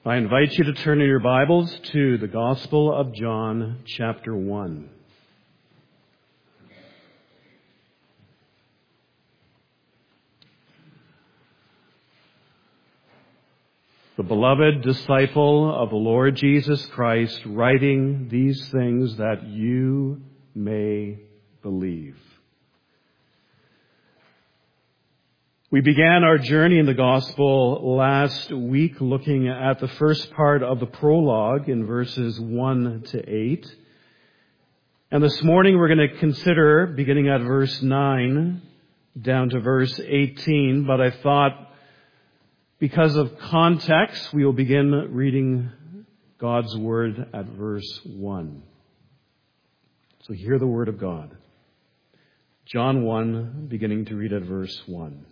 I invite you to turn in your Bibles to the Gospel of John, chapter 1. The beloved disciple of the Lord Jesus Christ, writing these things that you may believe. We began our journey in the Gospel last week looking at the first part of the prologue in verses 1 to 8. And this morning we're going to consider beginning at verse 9 down to verse 18. But I thought because of context, we will begin reading God's Word at verse 1. So hear the Word of God. John 1, beginning to read at verse 1.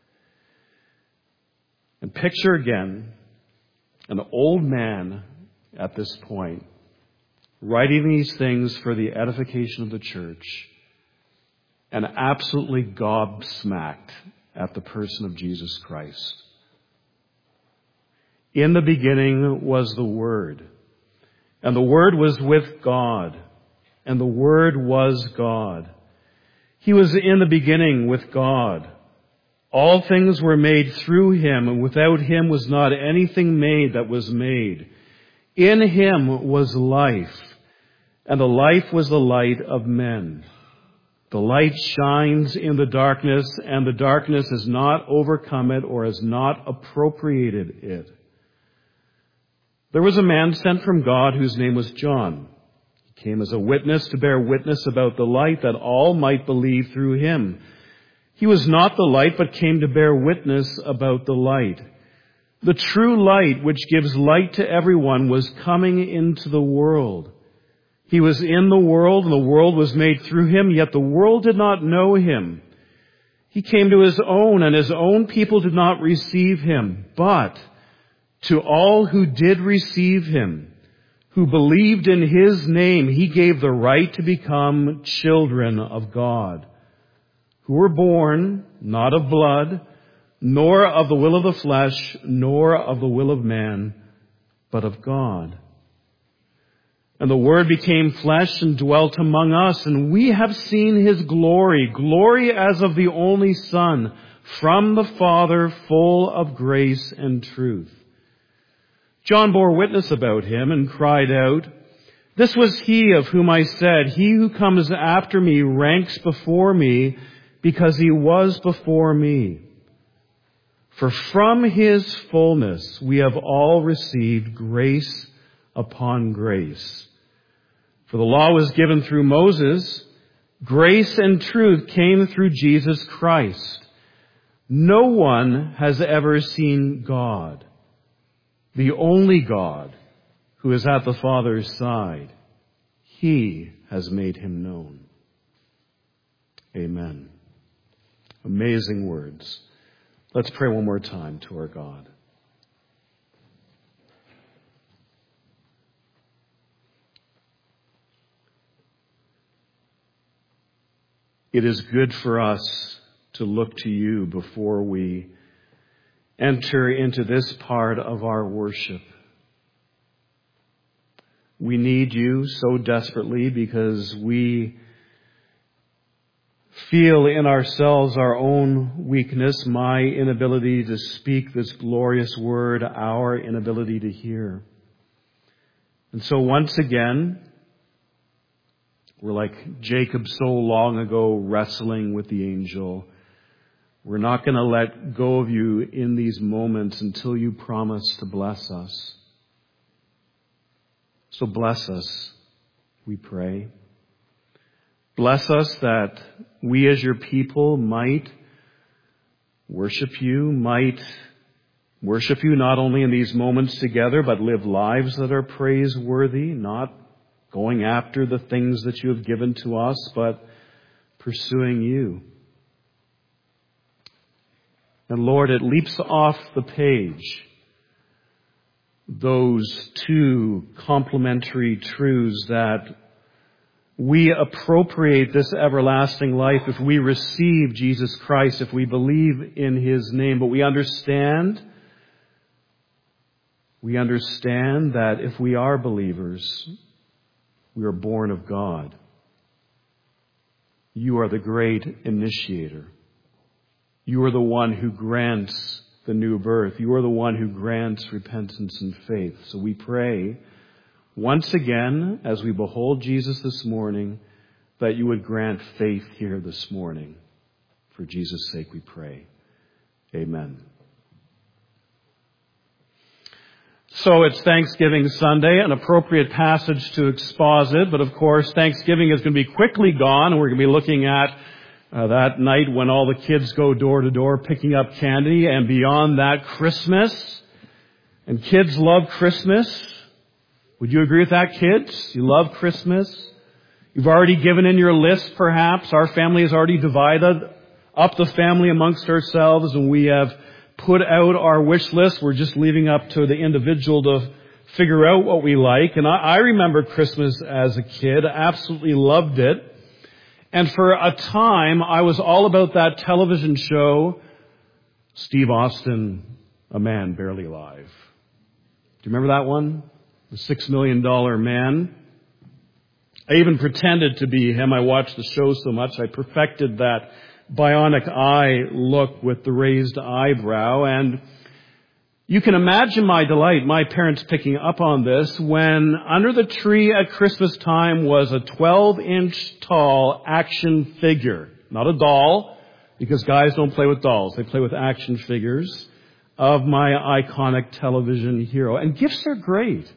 And picture again an old man at this point writing these things for the edification of the church and absolutely gobsmacked at the person of Jesus Christ. In the beginning was the Word, and the Word was with God, and the Word was God. He was in the beginning with God. All things were made through him, and without him was not anything made that was made. In him was life, and the life was the light of men. The light shines in the darkness, and the darkness has not overcome it or has not appropriated it. There was a man sent from God whose name was John. He came as a witness to bear witness about the light, that all might believe through him. He was not the light, but came to bear witness about the light. The true light, which gives light to everyone, was coming into the world. He was in the world, and the world was made through him, yet the world did not know him. He came to his own, and his own people did not receive him. But to all who did receive him, who believed in his name, he gave the right to become children of God, who were born not of blood, nor of the will of the flesh, nor of the will of man, but of God. And the Word became flesh and dwelt among us, and we have seen his glory, glory as of the only Son, from the Father, full of grace and truth. John bore witness about him and cried out, "This was he of whom I said, 'He who comes after me ranks before me, because he was before me.' For from his fullness we have all received grace upon grace. For the law was given through Moses, grace and truth came through Jesus Christ. No one has ever seen God, the only God who is at the Father's side. He has made him known." Amen. Amazing words. Let's pray one more time to our God. It is good for us to look to you before we enter into this part of our worship. We need you so desperately because we feel in ourselves our own weakness, my inability to speak this glorious word, our inability to hear. And so once again, we're like Jacob so long ago wrestling with the angel. We're not going to let go of you in these moments until you promise to bless us. So bless us, we pray. Bless us that we as your people might worship you not only in these moments together, but live lives that are praiseworthy, not going after the things that you have given to us, but pursuing you. And Lord, it leaps off the page, those two complementary truths that we appropriate this everlasting life if we receive Jesus Christ, if we believe in his name. But we understand We understand that if we are believers, we are born of God. You are the great initiator. You are the one who grants the new birth. You are the one who grants repentance and faith. So we pray once again, as we behold Jesus this morning, that you would grant faith here this morning. For Jesus' sake we pray. Amen. So it's Thanksgiving Sunday, an appropriate passage to exposit, but of course Thanksgiving is going to be quickly gone, and we're going to be looking at that night when all the kids go door to door picking up candy, and beyond that, Christmas. And kids love Christmas. Would you agree with that, kids? You love Christmas? You've already given in your list, perhaps. Our family has already divided up the family amongst ourselves, and we have put out our wish list. We're just leaving up to the individual to figure out what we like. And I remember Christmas as a kid. I absolutely loved it. And for a time, I was all about that television show, Steve Austin, A Man Barely Alive. Do you remember that one? The $6 Million Man. I even pretended to be him. I watched the show so much, I perfected that bionic eye look with the raised eyebrow. And you can imagine my delight, my parents picking up on this, when under the tree at Christmas time was a 12-inch tall action figure. Not a doll, because guys don't play with dolls. They play with action figures of my iconic television hero. And gifts are great.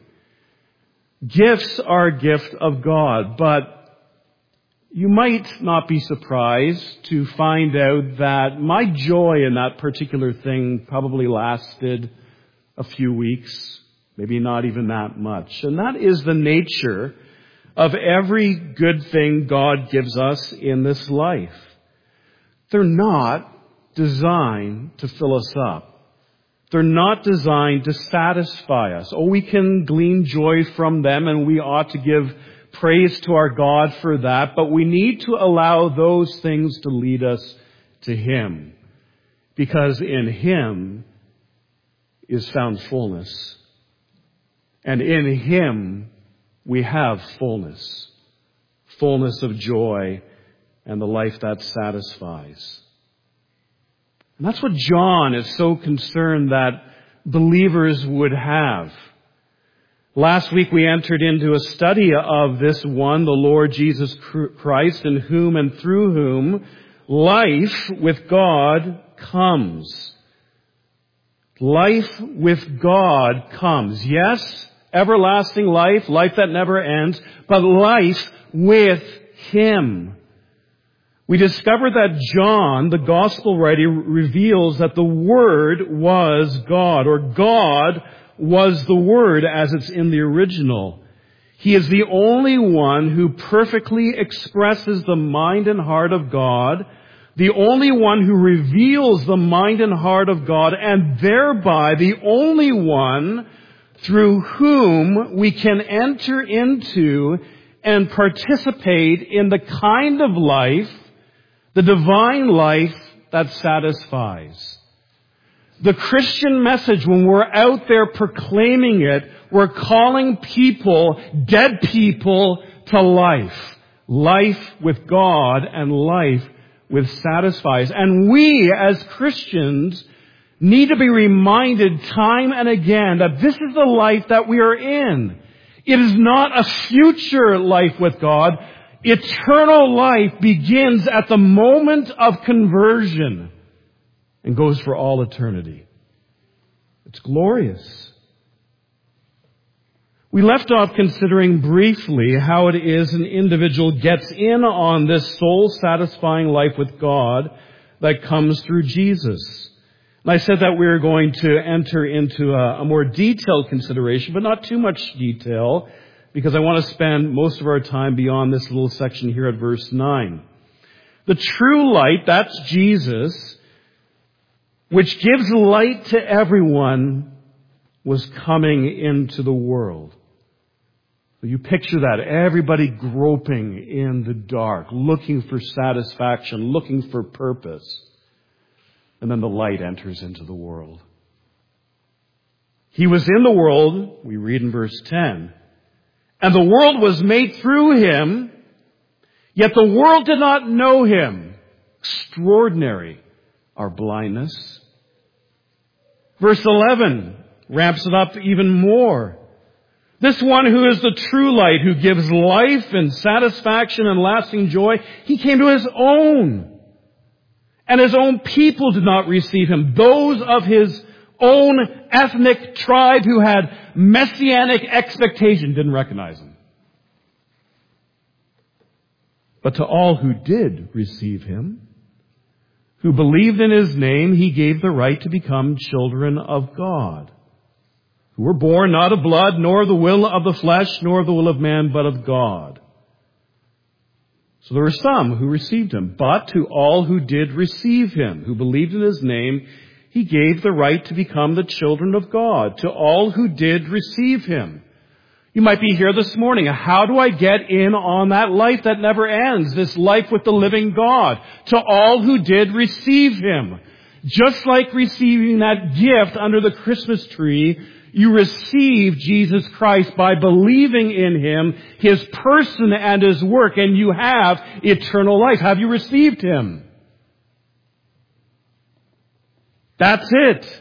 Gifts are a gift of God, but you might not be surprised to find out that my joy in that particular thing probably lasted a few weeks, maybe not even that much. And that is the nature of every good thing God gives us in this life. They're not designed to fill us up. They're not designed to satisfy us. Oh, we can glean joy from them, and we ought to give praise to our God for that, but we need to allow those things to lead us to Him, because in Him is found fullness, and in Him we have fullness of joy and the life that satisfies. And that's what John is so concerned that believers would have. Last week we entered into a study of this one, the Lord Jesus Christ, in whom and through whom life with God comes. Life with God comes. Yes, everlasting life, life that never ends, but life with Him. We discover that John, the gospel writer, reveals that the Word was God, or God was the Word as it's in the original. He is the only one who perfectly expresses the mind and heart of God, the only one who reveals the mind and heart of God, and thereby the only one through whom we can enter into and participate in the kind of life, the divine life that satisfies. The Christian message, when we're out there proclaiming it, we're calling people, dead people, to life. Life with God and life with satisfies. And we, as Christians, need to be reminded time and again that this is the life that we are in. It is not a future life with God. Eternal life begins at the moment of conversion and goes for all eternity. It's glorious. We left off considering briefly how it is an individual gets in on this soul-satisfying life with God that comes through Jesus. And I said that we were going to enter into a more detailed consideration, but not too much detail, because I want to spend most of our time beyond this little section here at verse 9. The true light, that's Jesus, which gives light to everyone, was coming into the world. So you picture that, everybody groping in the dark, looking for satisfaction, looking for purpose. And then the light enters into the world. He was in the world, we read in verse 10, and the world was made through him, yet the world did not know him. Extraordinary, our blindness. Verse 11 ramps it up even more. This one who is the true light, who gives life and satisfaction and lasting joy, he came to his own. And his own people did not receive him. Those of his own ethnic tribe who had messianic expectation didn't recognize him. But to all who did receive him, who believed in his name, he gave the right to become children of God, who were born not of blood, nor of the will of the flesh, nor of the will of man, but of God. So there were some who received him, but to all who did receive him, who believed in his name, he gave the right to become the children of God, to all who did receive him. You might be here this morning. How do I get in on that life that never ends, this life with the living God? To all who did receive him. Just like receiving that gift under the Christmas tree, you receive Jesus Christ by believing in him, his person and his work, and you have eternal life. Have you received him? That's it.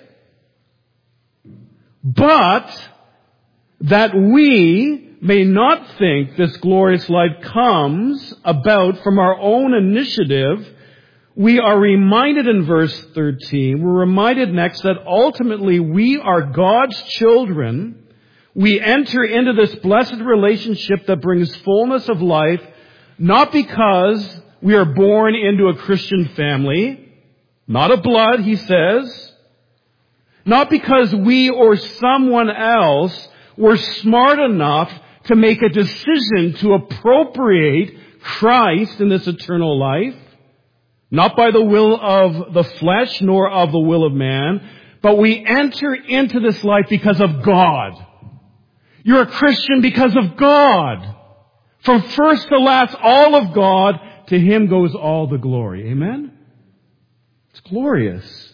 But that we may not think this glorious life comes about from our own initiative, we are reminded in verse 13, we're reminded next that ultimately we are God's children. We enter into this blessed relationship that brings fullness of life, not because we are born into a Christian family, not of blood, he says, not because we or someone else were smart enough to make a decision to appropriate Christ in this eternal life, not by the will of the flesh nor of the will of man, but we enter into this life because of God. You're a Christian because of God. From first to last, all of God, to him goes all the glory. Amen? It's glorious.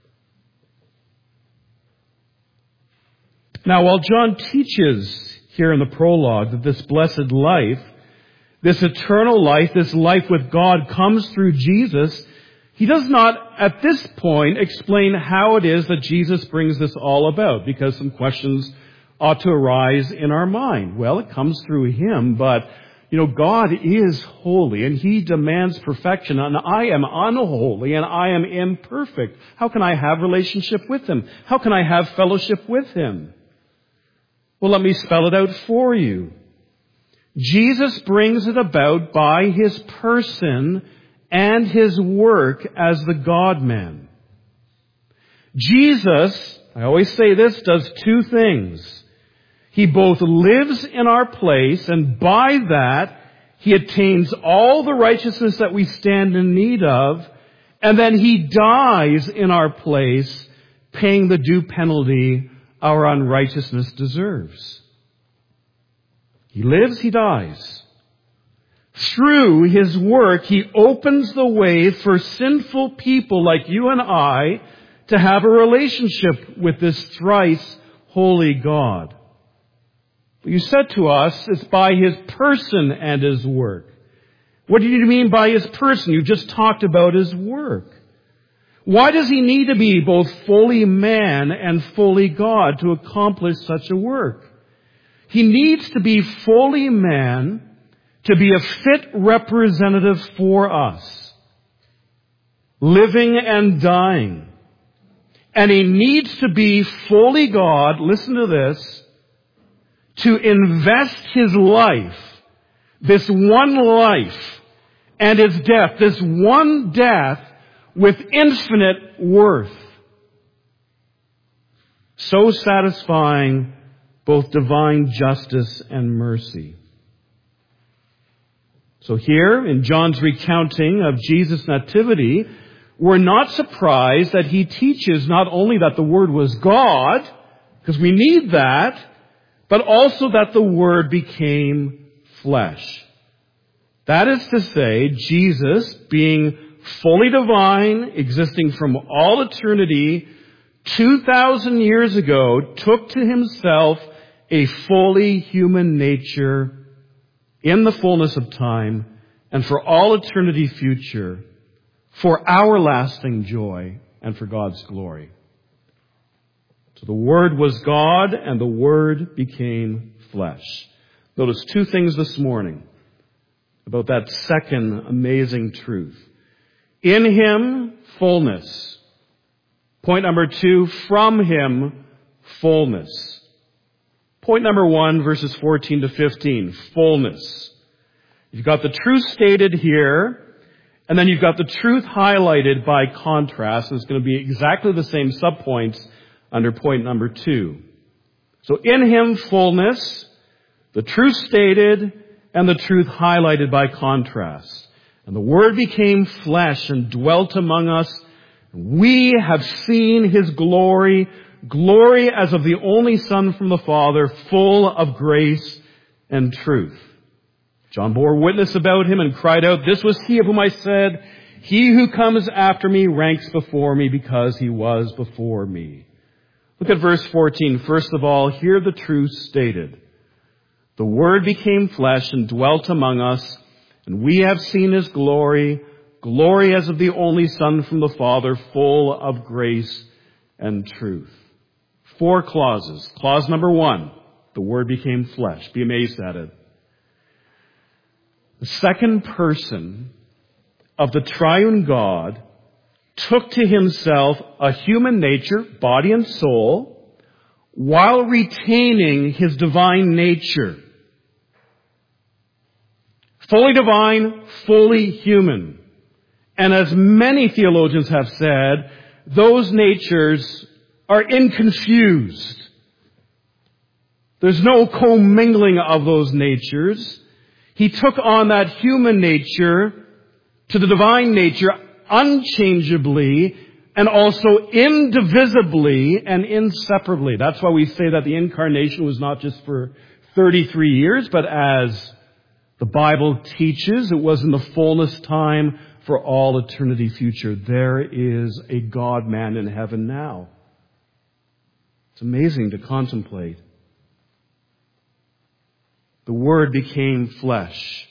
Now, while John teaches here in the prologue that this blessed life, this eternal life, this life with God comes through Jesus, he does not at this point explain how it is that Jesus brings this all about, because some questions ought to arise in our mind. Well, it comes through him, but God is holy and he demands perfection, and I am unholy and I am imperfect. How can I have relationship with him? How can I have fellowship with him? Well, let me spell it out for you. Jesus brings it about by his person and his work as the God-man. Jesus, I always say this, does two things. He both lives in our place, and by that, he attains all the righteousness that we stand in need of, and then he dies in our place, paying the due penalty our unrighteousness deserves. He lives, he dies. Through his work, he opens the way for sinful people like you and I to have a relationship with this thrice holy God. You said to us, it's by his person and his work. What do you mean by his person? You just talked about his work. Why does he need to be both fully man and fully God to accomplish such a work? He needs to be fully man to be a fit representative for us, living and dying. And he needs to be fully God, listen to this, to invest his life, this one life, and his death, this one death, with infinite worth, so satisfying both divine justice and mercy. So here, in John's recounting of Jesus' nativity, we're not surprised that he teaches not only that the Word was God, because we need that, but also that the Word became flesh. That is to say, Jesus, being fully divine, existing from all eternity, 2,000 years ago, took to himself a fully human nature in the fullness of time and for all eternity future, for our lasting joy and for God's glory. So the Word was God, and the Word became flesh. Notice two things this morning about that second amazing truth. In Him, fullness. Point number 2, from Him, fullness. Point number 1, verses 14 to 15, fullness. You've got the truth stated here, and then you've got the truth highlighted by contrast. It's going to be exactly the same subpoints under point number 2. So in Him, fullness, the truth stated, and the truth highlighted by contrast. And the Word became flesh and dwelt among us. We have seen His glory, glory as of the only Son from the Father, full of grace and truth. John bore witness about Him and cried out, "This was He of whom I said, He who comes after me ranks before me because He was before me." Look at verse 14. First of all, hear the truth stated. The Word became flesh and dwelt among us, and we have seen His glory, glory as of the only Son from the Father, full of grace and truth. 4 clauses. Clause number 1, the Word became flesh. Be amazed at it. The second person of the triune God took to Himself a human nature, body and soul, while retaining His divine nature. Fully divine, fully human. And as many theologians have said, those natures are inconfused. There's no commingling of those natures. He took on that human nature to the divine nature unchangeably and also indivisibly and inseparably. That's why we say that the incarnation was not just for 33 years, but as the Bible teaches, it was in the fullness time for all eternity future. There is a God-man in heaven now. It's amazing to contemplate. The Word became flesh.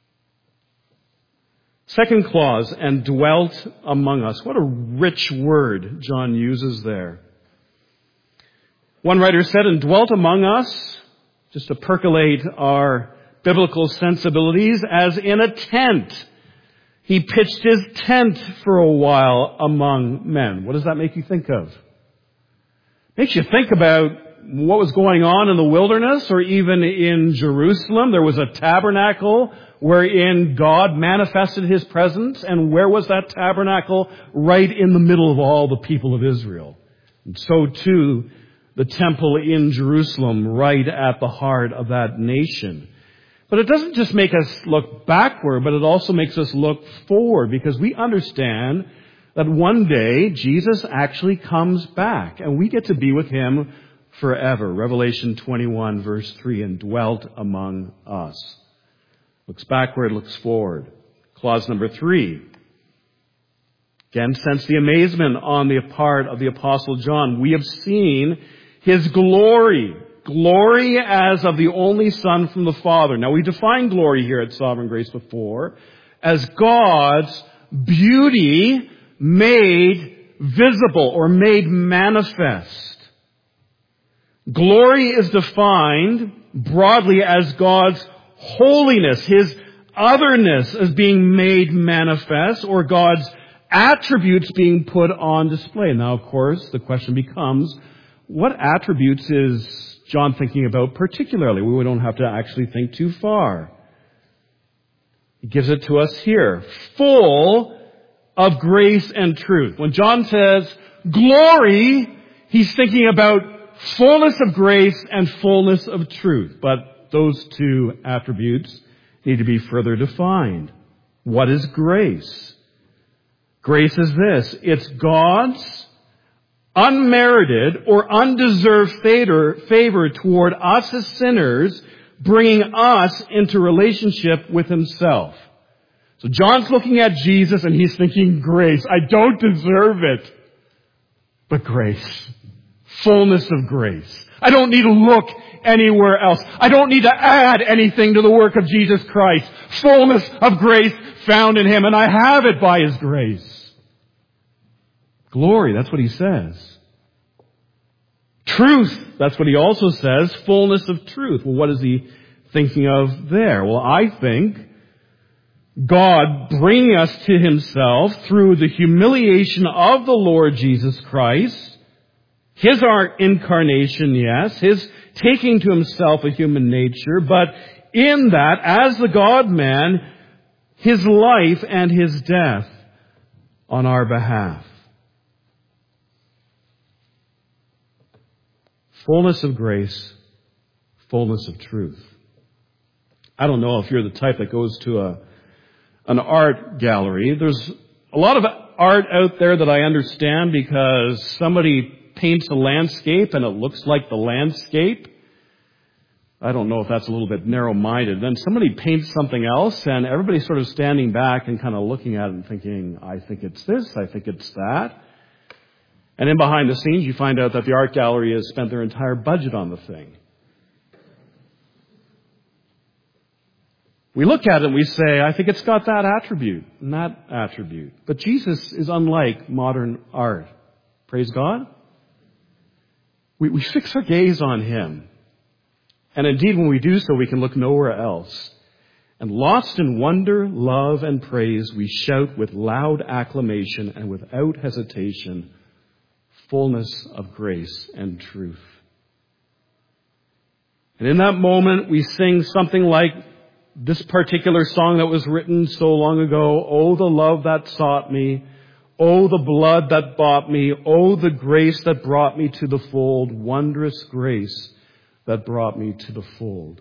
Second clause, and dwelt among us. What a rich word John uses there. One writer said, and dwelt among us, just to percolate our biblical sensibilities, as in a tent. He pitched his tent for a while among men. What does that make you think of? Makes you think about what was going on in the wilderness or even in Jerusalem. There was a tabernacle wherein God manifested His presence. And where was that tabernacle? Right in the middle of all the people of Israel. And so too, the temple in Jerusalem, right at the heart of that nation. But it doesn't just make us look backward, but it also makes us look forward, because we understand that one day Jesus actually comes back and we get to be with Him forever. Revelation 21 verse 3, and dwelt among us. Looks backward, looks forward. Clause number 3. Again, sense the amazement on the part of the Apostle John. We have seen His glory. Glory as of the only Son from the Father. Now, we defined glory here at Sovereign Grace before as God's beauty made visible or made manifest. Glory is defined broadly as God's holiness, His otherness as being made manifest, or God's attributes being put on display. Now, of course, the question becomes, what attributes is John thinking about particularly? We don't have to actually think too far. He gives it to us here. Full of grace and truth. When John says glory, he's thinking about fullness of grace and fullness of truth. But those two attributes need to be further defined. What is grace? Grace is this. It's God's unmerited or undeserved favor toward us as sinners, bringing us into relationship with Himself. So John's looking at Jesus and he's thinking, grace. I don't deserve it. but grace. Fullness of grace. I don't need to look anywhere else. I don't need to add anything to the work of Jesus Christ. Fullness of grace found in Him, and I have it by His grace. Glory, that's what He says. Truth, that's what He also says. Fullness of truth. Well, what is He thinking of there? Well, I think God bringing us to Himself through the humiliation of the Lord Jesus Christ, His incarnation, yes, His taking to Himself a human nature, but in that, as the God-man, His life and His death on our behalf. Fullness of grace, fullness of truth. I don't know if you're the type that goes to an art gallery. There's a lot of art out there that I understand because somebody paints a landscape and it looks like the landscape. I don't know if that's a little bit narrow-minded. Then somebody paints something else and everybody's sort of standing back and kind of looking at it and thinking, I think it's this, I think it's that. And then behind the scenes you find out that the art gallery has spent their entire budget on the thing. We look at it and we say, I think it's got that attribute and that attribute. But Jesus is unlike modern art. Praise God. We fix our gaze on Him. And indeed, when we do so, we can look nowhere else. And lost in wonder, love, and praise, we shout with loud acclamation and without hesitation, fullness of grace and truth. And in that moment, we sing something like this particular song that was written so long ago, oh, the love that sought me, oh, the blood that bought me, oh, the grace that brought me to the fold, wondrous grace that brought me to the fold.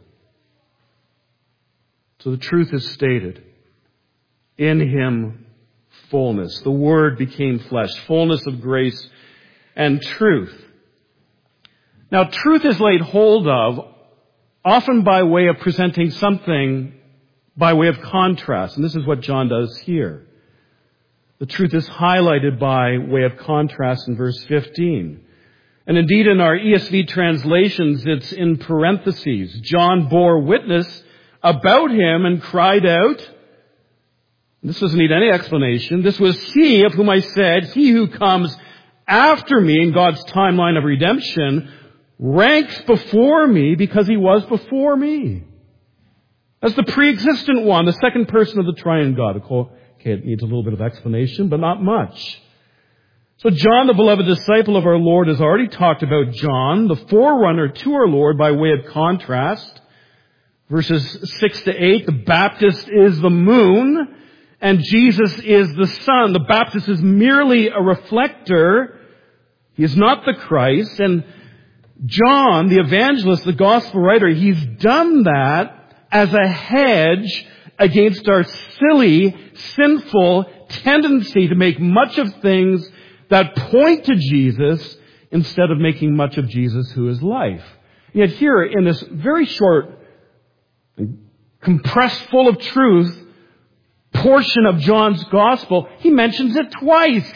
So the truth is stated. In Him, fullness. The Word became flesh, fullness of grace and truth. Now, truth is laid hold of often by way of presenting something by way of contrast. And this is what John does here. The truth is highlighted by way of contrast in verse 15. And indeed in our ESV translations, it's in parentheses. John bore witness about Him and cried out. This doesn't need any explanation. This was He of whom I said, He who comes after me in God's timeline of redemption ranks before me because He was before me. As the pre-existent one, the second person of the triune God. Okay, it needs a little bit of explanation, but not much. So John, the beloved disciple of our Lord, has already talked about John, the forerunner to our Lord by way of contrast. Verses 6 to 8, the Baptist is the moon, and Jesus is the sun. The Baptist is merely a reflector. He is not the Christ. And John, the evangelist, the gospel writer, he's done that as a hedge against our silly, sinful tendency to make much of things that point to Jesus instead of making much of Jesus who is life. Yet here in this very short, compressed full of truth portion of John's gospel, he mentions it twice.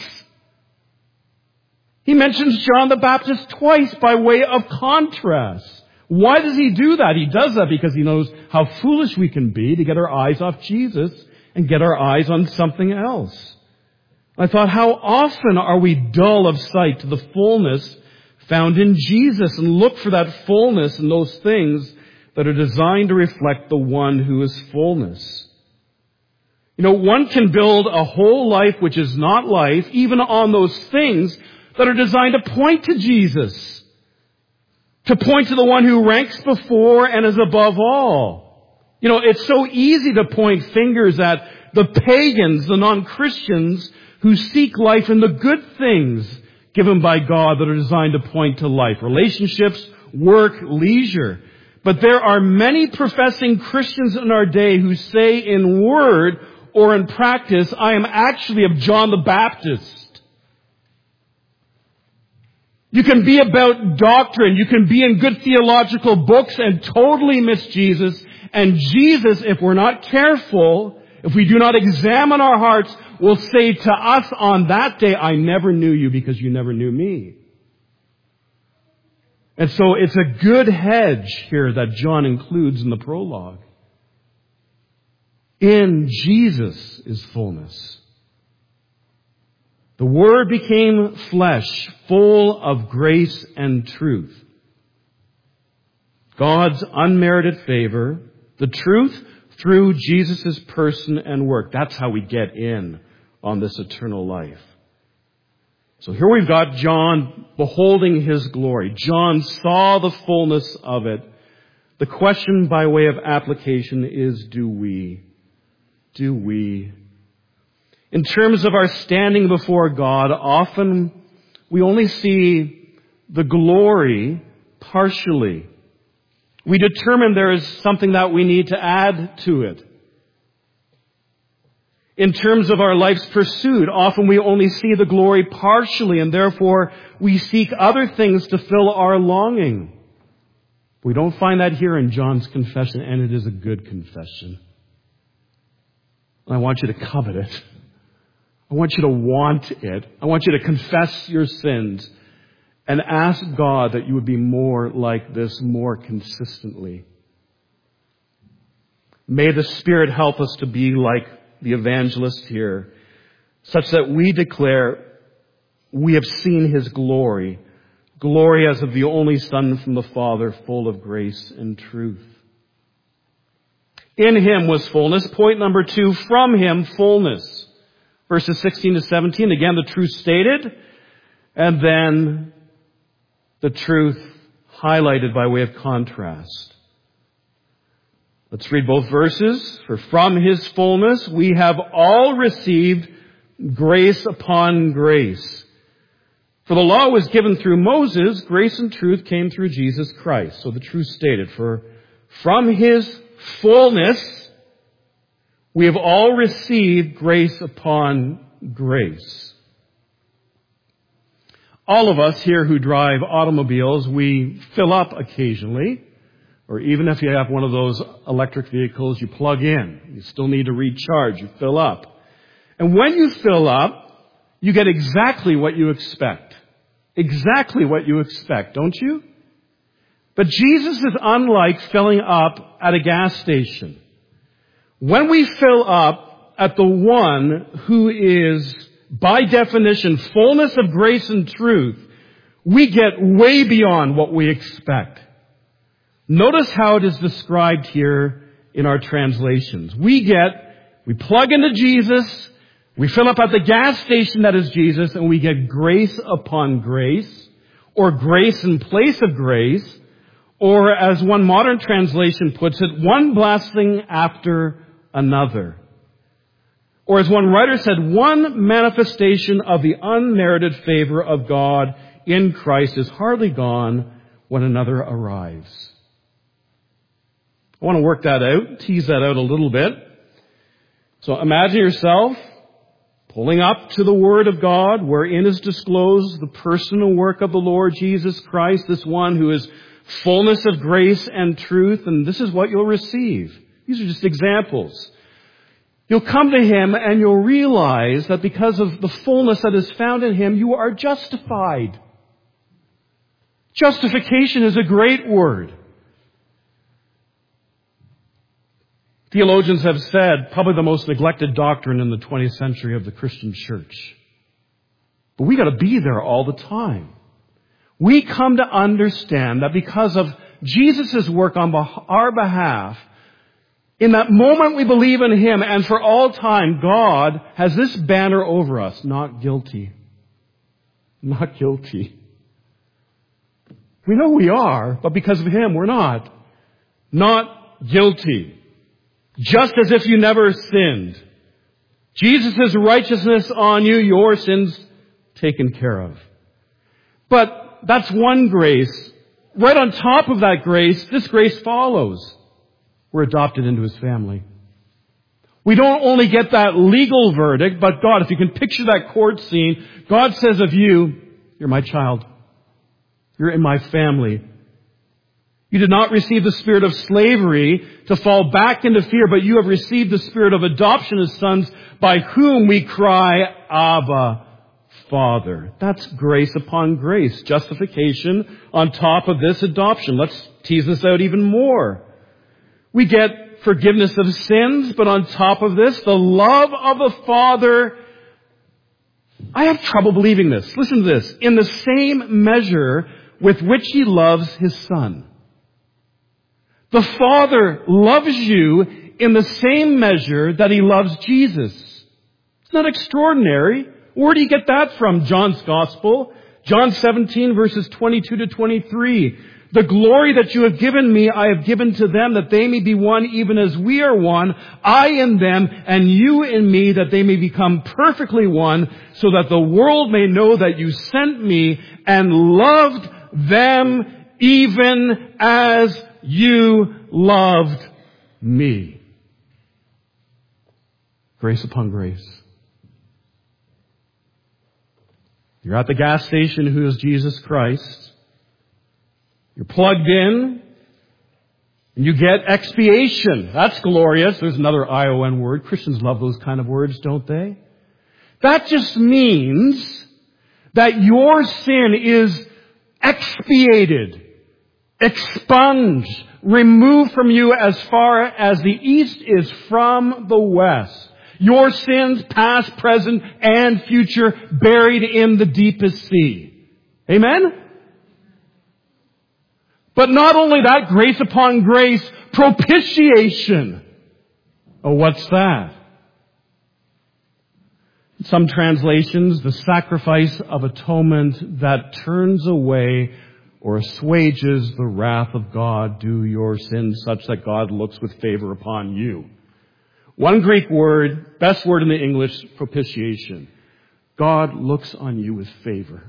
He mentions John the Baptist twice by way of contrast. Why does he do that? He does that because he knows how foolish we can be to get our eyes off Jesus and get our eyes on something else. I thought, how often are we dull of sight to the fullness found in Jesus and look for that fullness in those things that are designed to reflect the one who is fullness. You know, one can build a whole life which is not life, even on those things that are designed to point to Jesus. To point to the one who ranks before and is above all. You know, it's so easy to point fingers at the pagans, the non-Christians, who seek life in the good things given by God that are designed to point to life. Relationships, work, leisure. But there are many professing Christians in our day who say in word or in practice, I am actually of John the Baptist. You can be about doctrine. You can be in good theological books and totally miss Jesus. And Jesus, if we're not careful, if we do not examine our hearts, will say to us on that day, I never knew you because you never knew me. And so it's a good hedge here that John includes in the prologue. In Jesus is fullness. The Word became flesh, full of grace and truth. God's unmerited favor, the truth through Jesus' person and work. That's how we get in on this eternal life. So here we've got John beholding his glory. John saw the fullness of it. The question by way of application is, do we? Do we? In terms of our standing before God, often we only see the glory partially. We determine there is something that we need to add to it. In terms of our life's pursuit, often we only see the glory partially, and therefore we seek other things to fill our longing. We don't find that here in John's confession, and it is a good confession. I want you to covet it. I want you to want it. I want you to confess your sins and ask God that you would be more like this more consistently. May the Spirit help us to be like the evangelist here, such that we declare we have seen His glory, glory as of the only Son from the Father, full of grace and truth. In Him was fullness. Point number 2, from Him, fullness. Verses 16 to 17, again the truth stated, and then the truth highlighted by way of contrast. Let's read both verses. For from His fullness we have all received grace upon grace. For the law was given through Moses, grace and truth came through Jesus Christ. So the truth stated, for from His fullness we have all received grace upon grace. All of us here who drive automobiles, we fill up occasionally. Or even if you have one of those electric vehicles, you plug in. You still need to recharge. You fill up. And when you fill up, you get exactly what you expect. Exactly what you expect, don't you? But Jesus is unlike filling up at a gas station. When we fill up at the one who is, by definition, fullness of grace and truth, we get way beyond what we expect. Notice how it is described here in our translations. We plug into Jesus, we fill up at the gas station that is Jesus, and we get grace upon grace, or grace in place of grace, or as one modern translation puts it, one blessing after another. Or as one writer said, one manifestation of the unmerited favor of God in Christ is hardly gone when another arrives. I want to work that out, tease that out a little bit. So imagine yourself pulling up to the Word of God, wherein is disclosed the personal work of the Lord Jesus Christ, this one who is fullness of grace and truth, and this is what you'll receive. These are just examples. You'll come to Him and you'll realize that because of the fullness that is found in Him, you are justified. Justification is a great word. Theologians have said probably the most neglected doctrine in the 20th century of the Christian church. But we got to be there all the time. We come to understand that because of Jesus' work on our behalf, in that moment we believe in Him, and for all time, God has this banner over us, not guilty. Not guilty. We know we are, but because of Him, we're not. Not guilty. Just as if you never sinned. Jesus' righteousness on you, your sins taken care of. But that's one grace. Right on top of that grace, this grace follows. We're adopted into His family. We don't only get that legal verdict, but God, if you can picture that court scene, God says of you, you're my child. You're in my family. You did not receive the spirit of slavery to fall back into fear, but you have received the spirit of adoption as sons, by whom we cry, Abba, Father. That's grace upon grace. Justification on top of this adoption. Let's tease this out even more. We get forgiveness of sins, but on top of this, the love of the Father. I have trouble believing this. Listen to this. In the same measure with which He loves His Son. The Father loves you in the same measure that He loves Jesus. It's not extraordinary. Where do you get that from? John's Gospel. John 17 verses 22 to 23. The glory that you have given me, I have given to them, that they may be one even as we are one, I in them and you in me, that they may become perfectly one, so that the world may know that you sent me and loved them even as you loved me. Grace upon grace. You're at the gas station, who is Jesus Christ. You're plugged in, and you get expiation. That's glorious. There's another ION word. Christians love those kind of words, don't they? That just means that your sin is expiated, expunged, removed from you as far as the east is from the west. Your sins, past, present, and future, buried in the deepest sea. Amen? But not only that, grace upon grace, propitiation. Oh, what's that? In some translations, the sacrifice of atonement that turns away or assuages the wrath of God due your sins, such that God looks with favor upon you. One Greek word, best word in the English, propitiation. God looks on you with favor.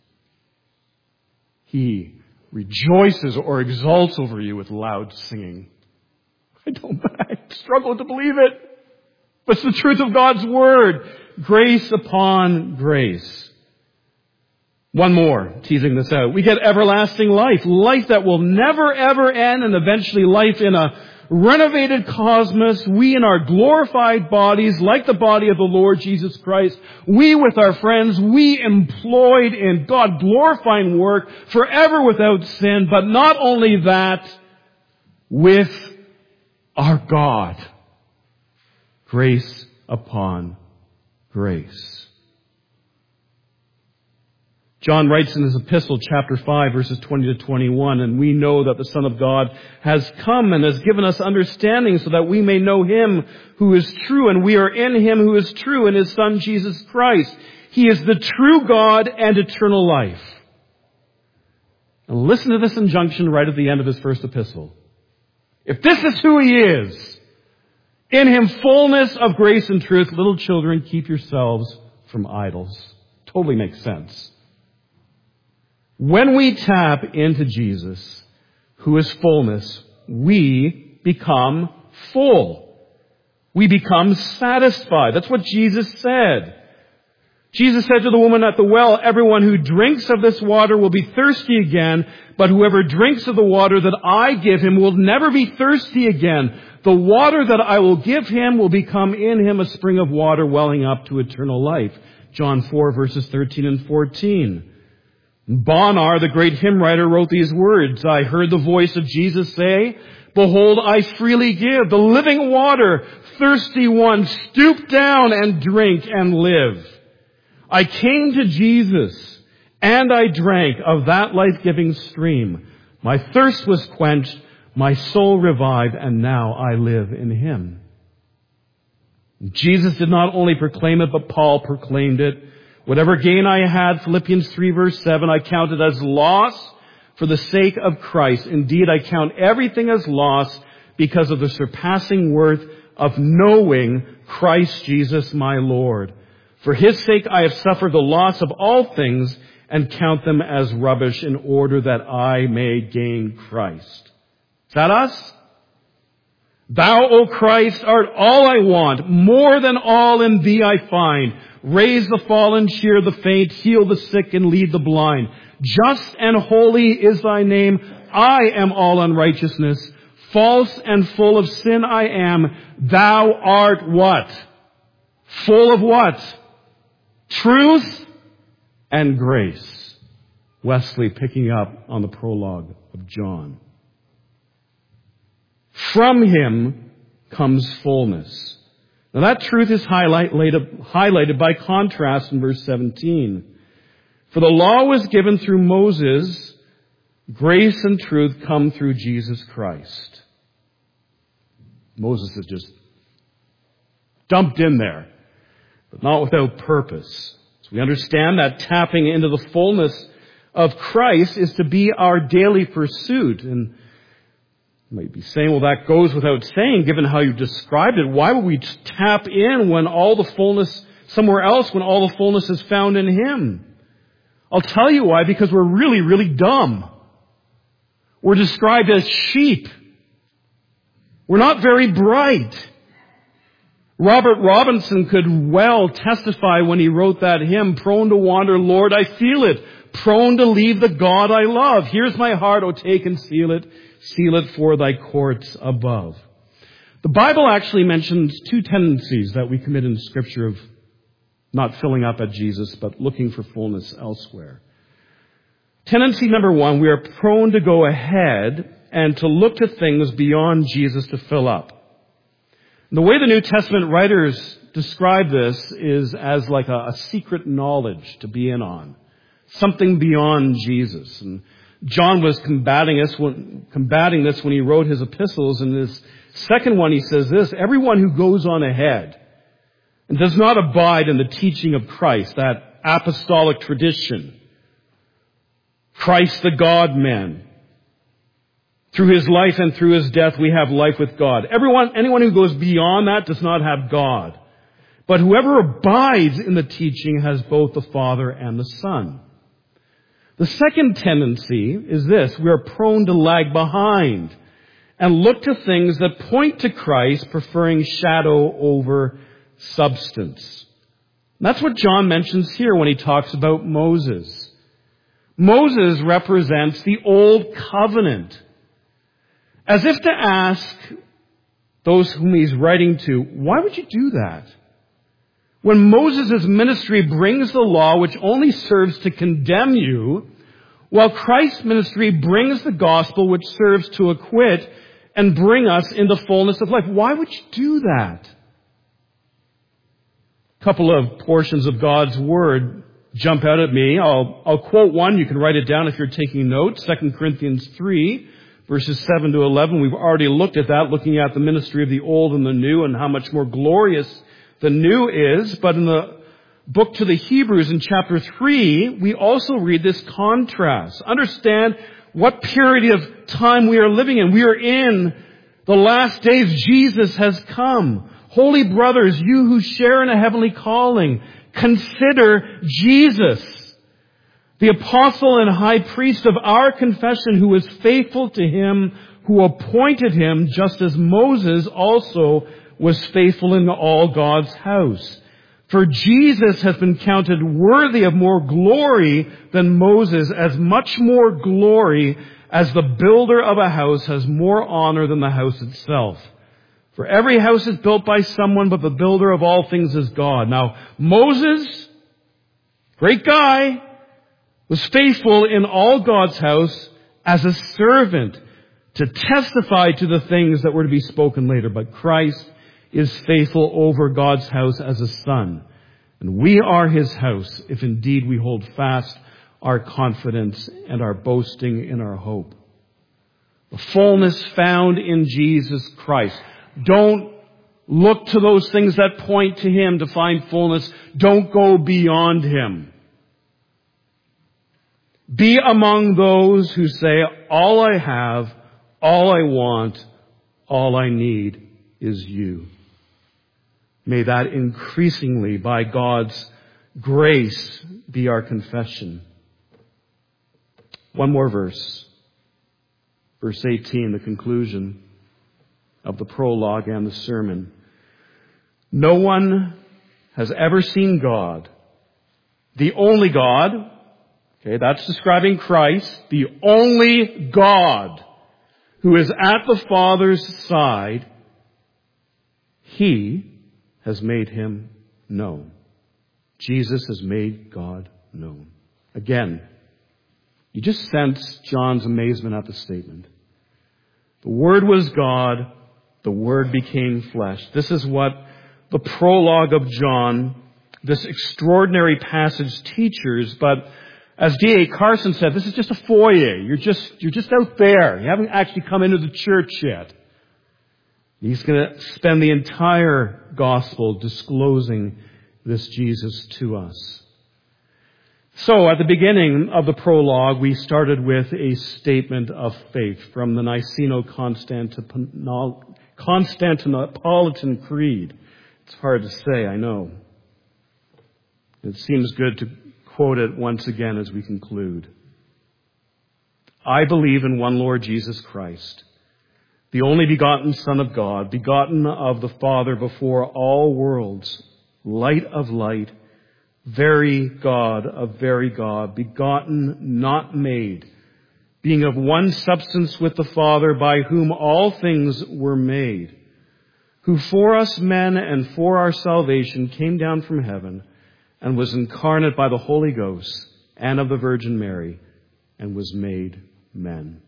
He rejoices or exalts over you with loud singing. I struggle to believe it. But it's the truth of God's Word. Grace upon grace. One more, teasing this out. We get everlasting life. Life that will never ever end, and eventually life in a renovated cosmos. We in our glorified bodies, like the body of the Lord Jesus Christ. We with our friends, we employed in God glorifying work, forever without sin. But not only that, with our God. Grace upon grace. John writes in his epistle, chapter 5, verses 20 to 21, and we know that the Son of God has come and has given us understanding so that we may know Him who is true, and we are in Him who is true, in His Son Jesus Christ. He is the true God and eternal life. And listen to this injunction right at the end of his first epistle. If this is who He is, in Him fullness of grace and truth, little children, keep yourselves from idols. Totally makes sense. When we tap into Jesus, who is fullness, we become full. We become satisfied. That's what Jesus said. Jesus said to the woman at the well, everyone who drinks of this water will be thirsty again, but whoever drinks of the water that I give him will never be thirsty again. The water that I will give him will become in him a spring of water welling up to eternal life. John 4, verses 13 and 14. Bonar, the great hymn writer, wrote these words, I heard the voice of Jesus say, behold, I freely give the living water, thirsty one, stoop down and drink and live. I came to Jesus and I drank of that life-giving stream. My thirst was quenched, my soul revived, and now I live in Him. Jesus did not only proclaim it, but Paul proclaimed it. Whatever gain I had, Philippians 3 verse 7, I counted as loss for the sake of Christ. Indeed, I count everything as loss because of the surpassing worth of knowing Christ Jesus my Lord. For His sake I have suffered the loss of all things and count them as rubbish in order that I may gain Christ. Is that us? Thou, O Christ, art all I want. More than all in Thee I find. Raise the fallen, cheer the faint, heal the sick, and lead the blind. Just and holy is thy name. I am all unrighteousness. False and full of sin I am. Thou art what? Full of what? Truth and grace. Wesley picking up on the prologue of John. From him comes fullness. Now that truth is highlighted by contrast in verse 17. For the law was given through Moses, grace and truth come through Jesus Christ. Moses is just dumped in there, but not without purpose. So we understand that tapping into the fullness of Christ is to be our daily pursuit. And you might be saying, well, that goes without saying, given how you described it. Why would we tap in when all the fullness, somewhere else, when all the fullness is found in Him? I'll tell you why, because we're really, really dumb. We're described as sheep. We're not very bright. Robert Robinson could well testify when he wrote that hymn, prone to wander, Lord, I feel it. Prone to leave the God I love. Here's my heart, oh take and seal it for thy courts above. The Bible actually mentions two tendencies that we commit in Scripture of not filling up at Jesus, but looking for fullness elsewhere. Tendency number one, we are prone to go ahead and to look to things beyond Jesus to fill up. And the way the New Testament writers describe this is as like a secret knowledge to be in on. Something beyond Jesus. And John was combating this when he wrote his epistles. In his second one, he says this, everyone who goes on ahead and does not abide in the teaching of Christ, that apostolic tradition, Christ the God-man, through His life and through His death, we have life with God. Anyone who goes beyond that does not have God. But whoever abides in the teaching has both the Father and the Son. The second tendency is this. We are prone to lag behind and look to things that point to Christ, preferring shadow over substance. And that's what John mentions here when he talks about Moses. Moses represents the old covenant. As if to ask those whom he's writing to, why would you do that? When Moses' ministry brings the law which only serves to condemn you, while Christ's ministry brings the gospel which serves to acquit and bring us into fullness of life. Why would you do that? A couple of portions of God's Word jump out at me. I'll quote one. You can write it down if you're taking notes. 2 Corinthians 3, verses 7 to 11. We've already looked at that, looking at the ministry of the old and the new and how much more glorious the new is. But in the book to the Hebrews in chapter 3, we also read this contrast. Understand what period of time we are living in. We are in the last days. Jesus has come. Holy brothers, you who share in a heavenly calling, consider Jesus, the apostle and high priest of our confession, who was faithful to Him who appointed him, just as Moses also was faithful in all God's house. For Jesus has been counted worthy of more glory than Moses, as much more glory as the builder of a house has more honor than the house itself. For every house is built by someone, but the builder of all things is God. Now, Moses, great guy, was faithful in all God's house as a servant to testify to the things that were to be spoken later. But Christ is faithful over God's house as a son. And we are His house if indeed we hold fast our confidence and our boasting in our hope. The fullness found in Jesus Christ. Don't look to those things that point to Him to find fullness. Don't go beyond Him. Be among those who say, all I have, all I want, all I need is you. May that increasingly, by God's grace, be our confession. One more verse. Verse 18, the conclusion of the prologue and the sermon. No one has ever seen God, the only God. Okay, that's describing Christ, the only God who is at the Father's side. He has made him known. Jesus has made God known. Again, you just sense John's amazement at the statement. The Word was God. The Word became flesh. This is what the prologue of John, this extraordinary passage, teaches. But as D.A. Carson said, this is just a foyer. You're just out there. You haven't actually come into the church yet. He's going to spend the entire gospel disclosing this Jesus to us. So, at the beginning of the prologue, we started with a statement of faith from the Niceno-Constantinopolitan Creed. It's hard to say, I know. It seems good to quote it once again as we conclude. I believe in one Lord Jesus Christ, the only begotten Son of God, begotten of the Father before all worlds, light of light, very God of very God, begotten, not made, being of one substance with the Father, by whom all things were made, who for us men and for our salvation came down from heaven and was incarnate by the Holy Ghost and of the Virgin Mary and was made man.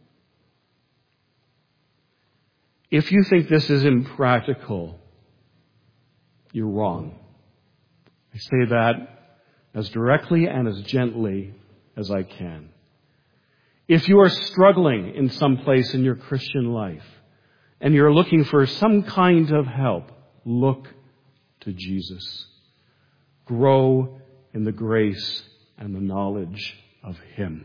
If you think this is impractical, you're wrong. I say that as directly and as gently as I can. If you are struggling in some place in your Christian life and you're looking for some kind of help, look to Jesus. Grow in the grace and the knowledge of Him.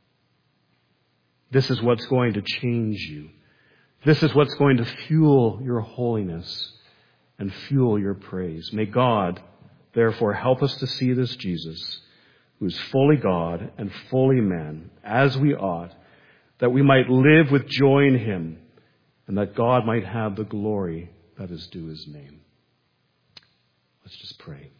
This is what's going to change you. This is what's going to fuel your holiness and fuel your praise. May God, therefore, help us to see this Jesus, who is fully God and fully man, as we ought, that we might live with joy in Him, and that God might have the glory that is due His name. Let's just pray.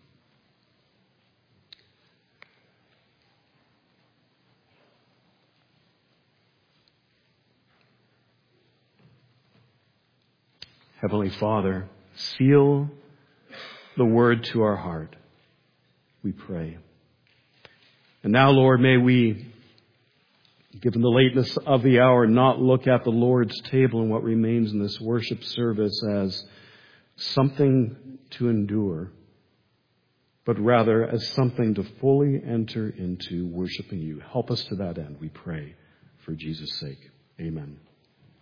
Heavenly Father, seal the word to our heart, we pray. And now, Lord, may we, given the lateness of the hour, not look at the Lord's table and what remains in this worship service as something to endure, but rather as something to fully enter into worshiping You. Help us to that end, we pray, for Jesus' sake. Amen.